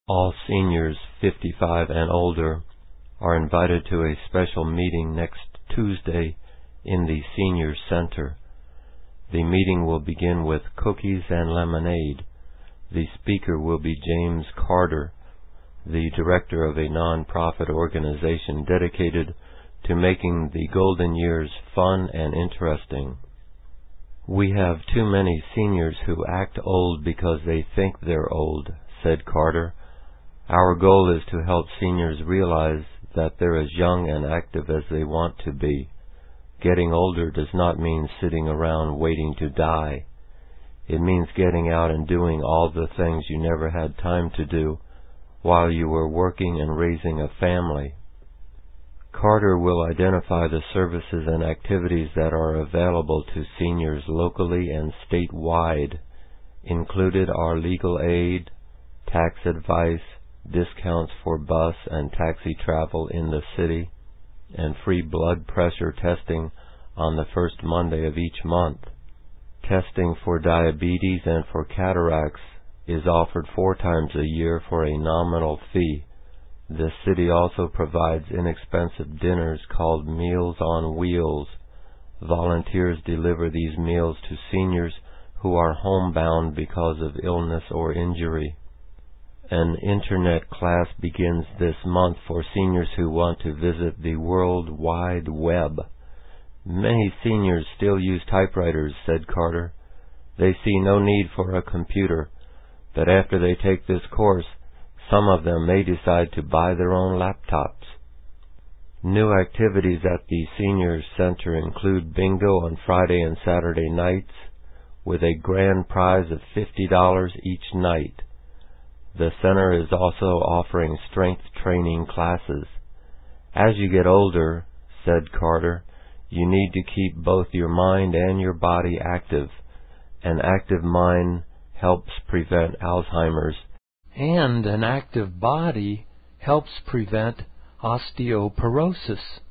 All seniors 55 and older are invited to a special meeting next Tuesday in the Senior Center. The meeting will begin with cookies and lemonade. The speaker will be James Carter, the director of a non-profit organization dedicated to making the golden years fun and interesting. "We have too many seniors who act old because they think they're old," said Carter. "Our goal is to help seniors realize that they're as young and active as they want to be. Getting older does not mean sitting around waiting to die. It means getting out and doing all the things you never had time to do while you were working and raising a family." Carter will identify the services and activities that are available to seniors locally and statewide. Included are legal aid, tax advice, discounts for bus and taxi travel in the city, and free blood pressure testing on the first Monday of each month. Testing for diabetes and for cataracts is offered 4 times a year for a nominal fee. The city also provides inexpensive dinners called Meals on Wheels. Volunteers deliver these meals to seniors who are homebound because of illness or injury. An internet class begins this month for seniors who want to visit the World Wide Web. "Many seniors still use typewriters," said Carter. "They see no need for a computer, but after they take this course, some of them may decide to buy their own laptops." New activities at the Senior Center include bingo on Friday and Saturday nights, with a grand prize of $50 each night. The center is also offering strength training classes. "As you get older," said Carter, "you need to keep both your mind and your body active. An active mind helps prevent Alzheimer's, and an active body helps prevent osteoporosis."